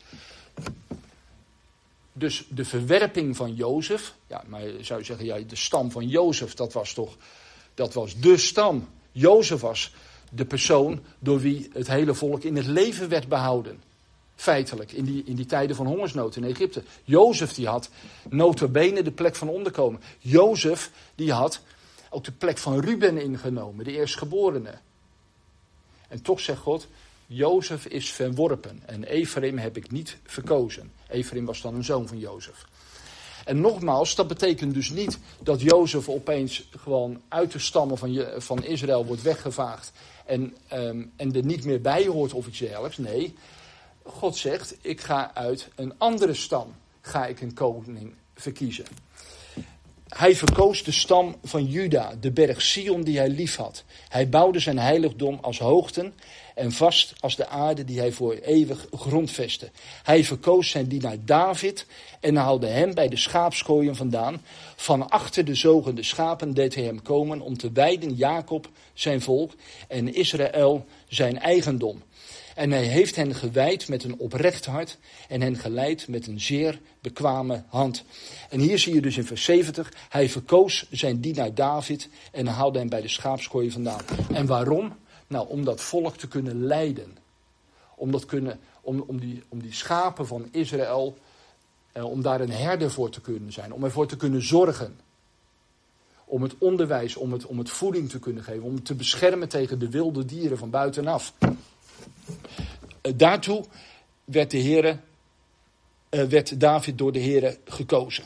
Dus de verwerping van Jozef. Ja, maar zou je zeggen, ja, de stam van Jozef, dat was toch, dat was de stam. Jozef was de persoon door wie het hele volk in het leven werd behouden. Feitelijk, in die, in die tijden van hongersnood in Egypte. Jozef die had nota bene de plek van onderkomen. Jozef die had ook de plek van Ruben ingenomen, de eerstgeborene. En toch zegt God, Jozef is verworpen en Ephraim heb ik niet verkozen. Ephraim was dan een zoon van Jozef. En nogmaals, dat betekent dus niet dat Jozef opeens gewoon uit de stammen van, je, van Israël wordt weggevaagd en, um, en er niet meer bij hoort of iets dergelijks. Nee, God zegt, ik ga uit een andere stam, ga ik een koning verkiezen. Hij verkoos de stam van Juda, de berg Sion die hij lief had. Hij bouwde zijn heiligdom als hoogten en vast als de aarde die hij voor eeuwig grondvestte. Hij verkoos zijn dienaar David en haalde hem bij de schaapskooien vandaan. Van achter de zogende schapen deed hij hem komen om te wijden Jacob zijn volk en Israël zijn eigendom. En hij heeft hen gewijd met een oprecht hart en hen geleid met een zeer bekwame hand. En hier zie je dus in vers zeventig, hij verkoos zijn dienaar David en haalde hem bij de schaapskooien vandaan. En waarom? Nou, om dat volk te kunnen leiden. Om, dat kunnen, om, om, die, om die schapen van Israël, eh, om daar een herder voor te kunnen zijn. Om ervoor te kunnen zorgen. Om het onderwijs, om het, om het voeding te kunnen geven. Om het te beschermen tegen de wilde dieren van buitenaf. Uh, daartoe werd, de Heere, uh, werd David door de Heere gekozen.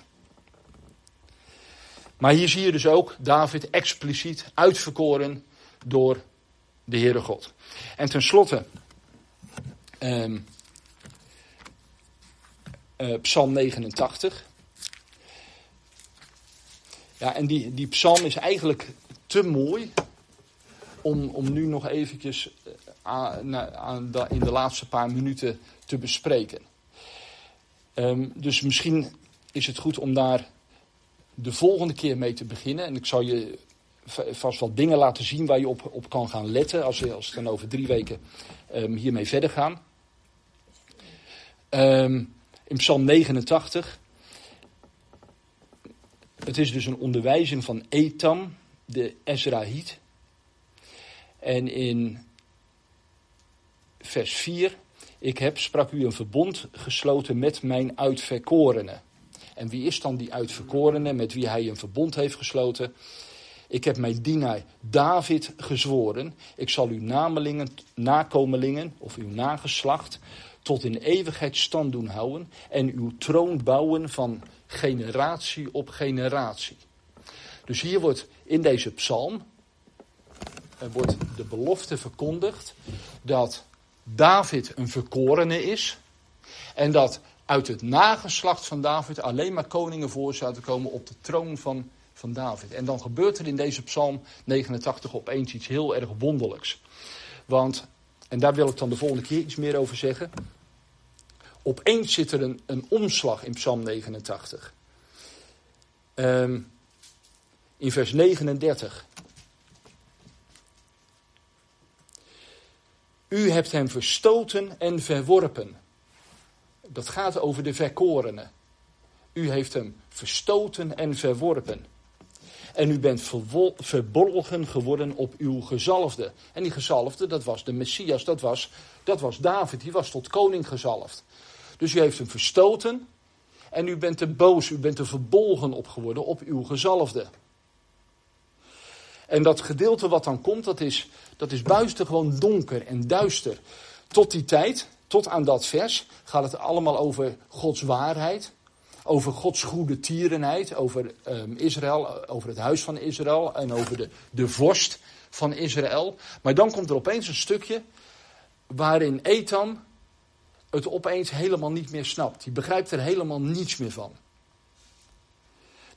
Maar hier zie je dus ook David expliciet uitverkoren door de Heere God. En tenslotte, um, uh, Psalm negenentachtig. Ja, en die, die psalm is eigenlijk te mooi om, om nu nog eventjes aan, aan de, in de laatste paar minuten te bespreken. Um, dus misschien is het goed om daar de volgende keer mee te beginnen. En ik zal je vast wat dingen laten zien waar je op, op kan gaan letten als we, als we dan over drie weken um, hiermee verder gaan. Um, in Psalm negenentachtig. Het is dus een onderwijzing van Etam, de Ezrahiet. En in vers vier. Ik heb, sprak u, een verbond gesloten met mijn uitverkorenen. En wie is dan die uitverkorene met wie hij een verbond heeft gesloten? Ik heb mijn dienaar David gezworen. Ik zal uw namelingen, nakomelingen of uw nageslacht tot in eeuwigheid stand doen houden. En uw troon bouwen van generatie op generatie. Dus hier wordt in deze psalm er wordt de belofte verkondigd dat David een verkorene is. En dat uit het nageslacht van David alleen maar koningen voor zouden komen op de troon van, van David. En dan gebeurt er in deze psalm negenentachtig opeens iets heel erg wonderlijks. Want, en daar wil ik dan de volgende keer iets meer over zeggen. Opeens zit er een, een omslag in psalm negenentachtig. Um, in vers negenendertig. U hebt hem verstoten en verworpen. Dat gaat over de verkorenen. U heeft hem verstoten en verworpen. En u bent verwol- verborgen geworden op uw gezalfde. En die gezalfde, dat was de Messias, dat was, dat was David. Die was tot koning gezalfd. Dus u heeft hem verstoten. En u bent er boos, u bent er verbolgen op geworden op uw gezalfde. En dat gedeelte wat dan komt, dat is, dat is buitengewoon donker en duister. Tot die tijd, tot aan dat vers, gaat het allemaal over Gods waarheid. Over Gods goede tierenheid, over um, Israël, over het huis van Israël en over de, de vorst van Israël. Maar dan komt er opeens een stukje waarin Etam het opeens helemaal niet meer snapt. Die begrijpt er helemaal niets meer van.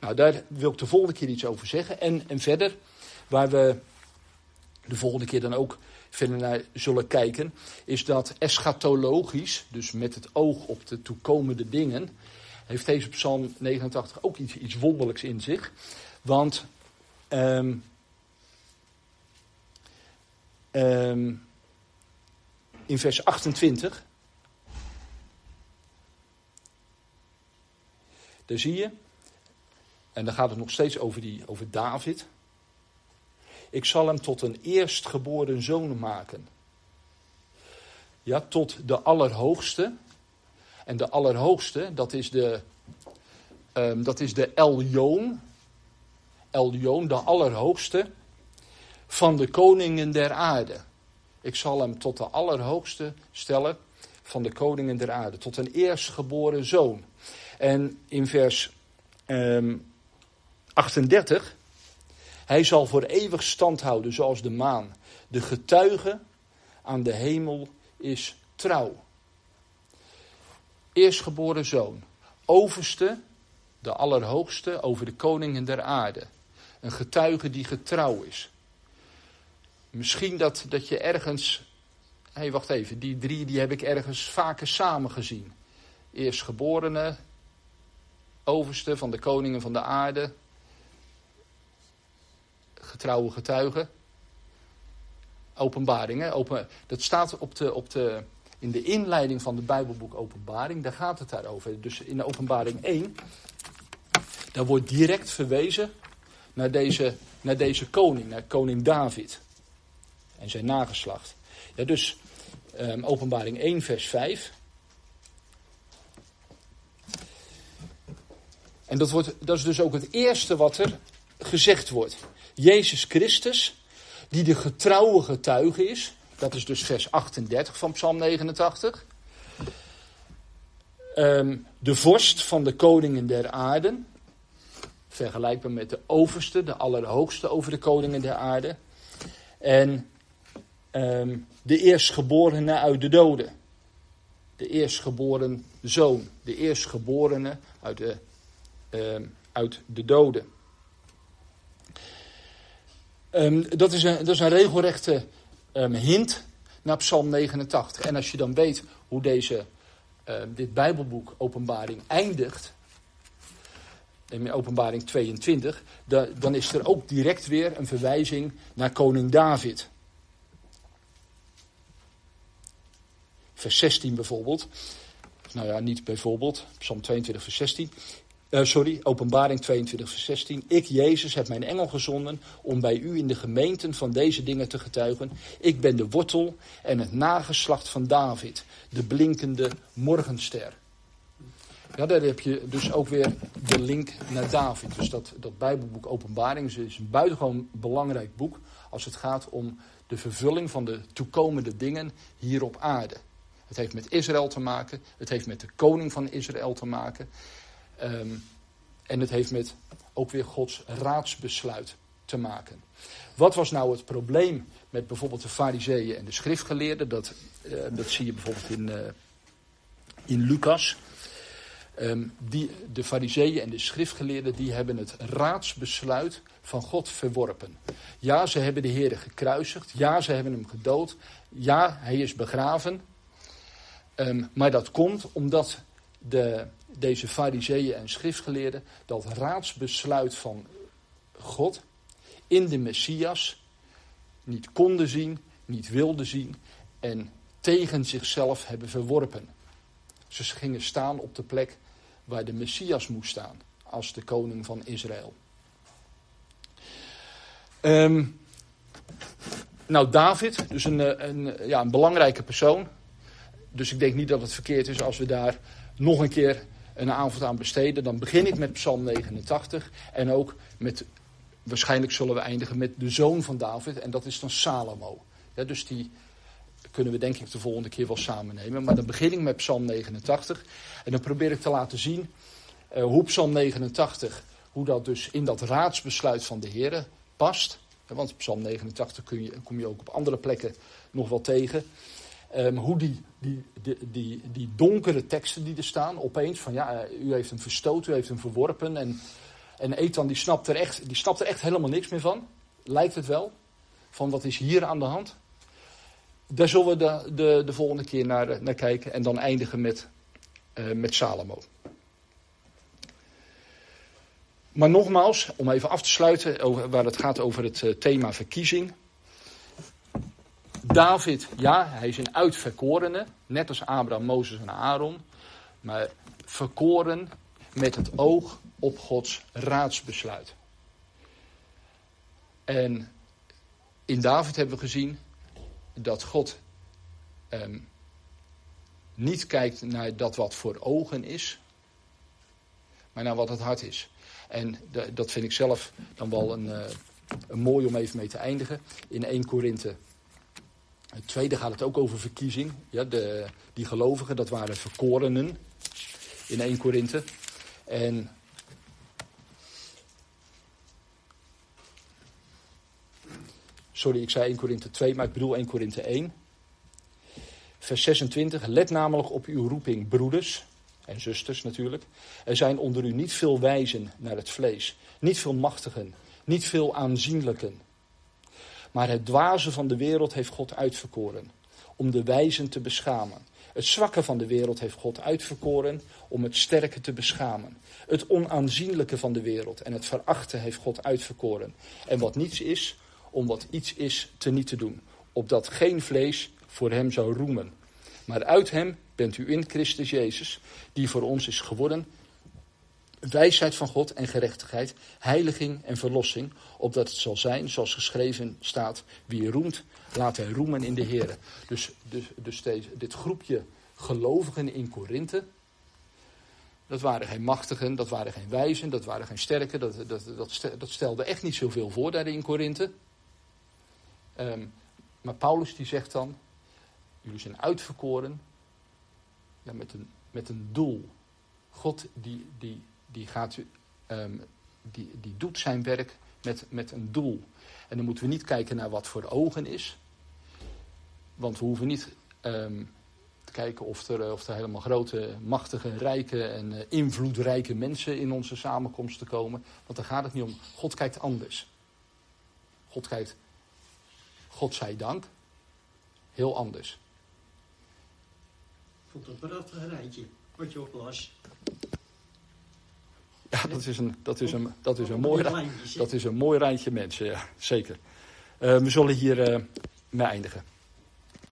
Nou, daar wil ik de volgende keer iets over zeggen. En, en verder, waar we de volgende keer dan ook verder naar zullen kijken, is dat eschatologisch, dus met het oog op de toekomende dingen, heeft deze Psalm negenentachtig ook iets, iets wonderlijks in zich. Want um, um, in vers achtentwintig, daar zie je, en dan gaat het nog steeds over, die, over David. Ik zal hem tot een eerstgeboren zoon maken. Ja, tot de Allerhoogste. En de Allerhoogste, dat is de, um, dat is de Elyon. Elyon, de Allerhoogste van de koningen der aarde. Ik zal hem tot de Allerhoogste stellen van de koningen der aarde. Tot een eerstgeboren zoon. En in vers um, achtendertig... Hij zal voor eeuwig stand houden zoals de maan. De getuige aan de hemel is trouw. Eerstgeboren zoon. Overste, de Allerhoogste, over de koningen der aarde. Een getuige die getrouw is. Misschien dat, dat je ergens... Hé, hey, wacht even. Die drie die heb ik ergens vaker samen gezien. Eerstgeborene, overste van de koningen van de aarde... Getrouwe getuigen. Openbaringen. Open, dat staat op de, op de, in de inleiding van het Bijbelboek Openbaring. Daar gaat het daarover. Dus in de Openbaring één. Daar wordt direct verwezen naar deze, naar deze koning. Naar koning David. En zijn nageslacht. Ja, dus um, Openbaring één vers vijf. En dat, wordt, dat is dus ook het eerste wat er gezegd wordt. Jezus Christus, die de getrouwe getuige is. Dat is dus vers achtendertig van Psalm negenentachtig. Um, de vorst van de koningen der aarde. Vergelijkbaar met de overste, de allerhoogste over de koningen der aarde. En um, de eerstgeborene uit de doden. De eerstgeboren zoon. De eerstgeborene uit de, um, uit de doden. Um, dat, is een, dat is een regelrechte um, hint naar Psalm negenentachtig. En als je dan weet hoe deze, uh, dit Bijbelboek Openbaring eindigt, in Openbaring tweeëntwintig, da, dan is er ook direct weer een verwijzing naar koning David. Vers zestien bijvoorbeeld. Nou ja, niet bijvoorbeeld. Psalm tweeëntwintig vers zestien. Uh, sorry, Openbaring tweeëntwintig vers zestien. Ik, Jezus, heb mijn engel gezonden om bij u in de gemeenten van deze dingen te getuigen. Ik ben de wortel en het nageslacht van David, de blinkende morgenster. Ja, daar heb je dus ook weer de link naar David. Dus dat, dat Bijbelboek Openbaring is een buitengewoon belangrijk boek als het gaat om de vervulling van de toekomende dingen hier op aarde. Het heeft met Israël te maken, het heeft met de koning van Israël te maken. Um, en het heeft met ook weer Gods raadsbesluit te maken. Wat was nou het probleem met bijvoorbeeld de Farizeeën en de schriftgeleerden? Dat, uh, dat zie je bijvoorbeeld in, uh, in Lucas. Um, die, de Farizeeën en de schriftgeleerden die hebben het raadsbesluit van God verworpen. Ja, ze hebben de Heere gekruisigd. Ja, ze hebben hem gedood. Ja, hij is begraven. Um, maar dat komt omdat de, deze Farizeeën en schriftgeleerden dat raadsbesluit van God in de Messias niet konden zien, niet wilden zien en tegen zichzelf hebben verworpen. Ze gingen staan op de plek waar de Messias moest staan, als de koning van Israël. Um, nou, David, dus een, een, ja, een belangrijke persoon. Dus ik denk niet dat het verkeerd is als we daar nog een keer een avond aan besteden. Dan begin ik met Psalm negenentachtig en ook met, waarschijnlijk zullen we eindigen met de zoon van David en dat is dan Salomo. Ja, dus die kunnen we denk ik de volgende keer wel samen nemen. Maar dan begin ik met Psalm negenentachtig en dan probeer ik te laten zien uh, hoe Psalm negenentachtig, hoe dat dus in dat raadsbesluit van de Heere past. Ja, want Psalm negenentachtig kun je, kom je ook op andere plekken nog wel tegen. Um, hoe die, die, die, die, die donkere teksten die er staan, opeens van ja, u heeft hem verstoten, u heeft hem verworpen en, En Ethan die snapt, er echt, die snapt er echt helemaal niks meer van. Lijkt het wel. Van wat is hier aan de hand? Daar zullen we de, de, de volgende keer naar, naar kijken. En dan eindigen met, uh, met Salomo. Maar nogmaals, om even af te sluiten, over, waar het gaat over het uh, thema verkiezing. David, ja, hij is een uitverkorene. Net als Abraham, Mozes en Aaron. Maar verkoren met het oog op Gods raadsbesluit. En in David hebben we gezien dat God um, niet kijkt naar dat wat voor ogen is, maar naar wat het hart is. En de, dat vind ik zelf dan wel een, uh, een mooi om even mee te eindigen. In Eerste Korinthe, het tweede gaat het ook over verkiezing. Ja, de, die gelovigen, dat waren verkorenen in Eerste Korinthe. En sorry, ik zei Eerste Korinthe twee, maar ik bedoel Eerste Korinthe één. Vers zesentwintig. Let namelijk op uw roeping, broeders en zusters natuurlijk. Er zijn onder u niet veel wijzen naar het vlees. Niet veel machtigen. Niet veel aanzienlijken. Maar het dwaze van de wereld heeft God uitverkoren. Om de wijzen te beschamen. Het zwakke van de wereld heeft God uitverkoren. Om het sterke te beschamen. Het onaanzienlijke van de wereld en het verachte heeft God uitverkoren. En wat niets is, om wat iets is teniet te doen. Opdat geen vlees voor hem zou roemen. Maar uit hem bent u in Christus Jezus, die voor ons is geworden, wijsheid van God en gerechtigheid, heiliging en verlossing, opdat het zal zijn, zoals geschreven staat, wie roemt, laat hij roemen in de Heere. Dus, dus, dus deze, dit groepje gelovigen in Korinthe, dat waren geen machtigen, dat waren geen wijzen, dat waren geen sterken, dat, dat, dat, dat stelde echt niet zoveel voor daar in Korinthe. Um, maar Paulus die zegt dan, jullie zijn uitverkoren, ja, met, een, met een doel. God die, die, die, gaat, um, die, die doet zijn werk met, met een doel. En dan moeten we niet kijken naar wat voor ogen is. Want we hoeven niet um, te kijken of er, of er helemaal grote, machtige, rijke en uh, invloedrijke mensen in onze samenkomsten komen. Want daar gaat het niet om. God kijkt anders. God kijkt, God zij dank, heel anders. Ik vond dat een prachtig rijtje, wat je oplas. Ja, dat is een, dat is een, dat is een, mooi, dat is een mooi rijtje mensen, ja, zeker. Uh, we zullen hier uh, mee eindigen.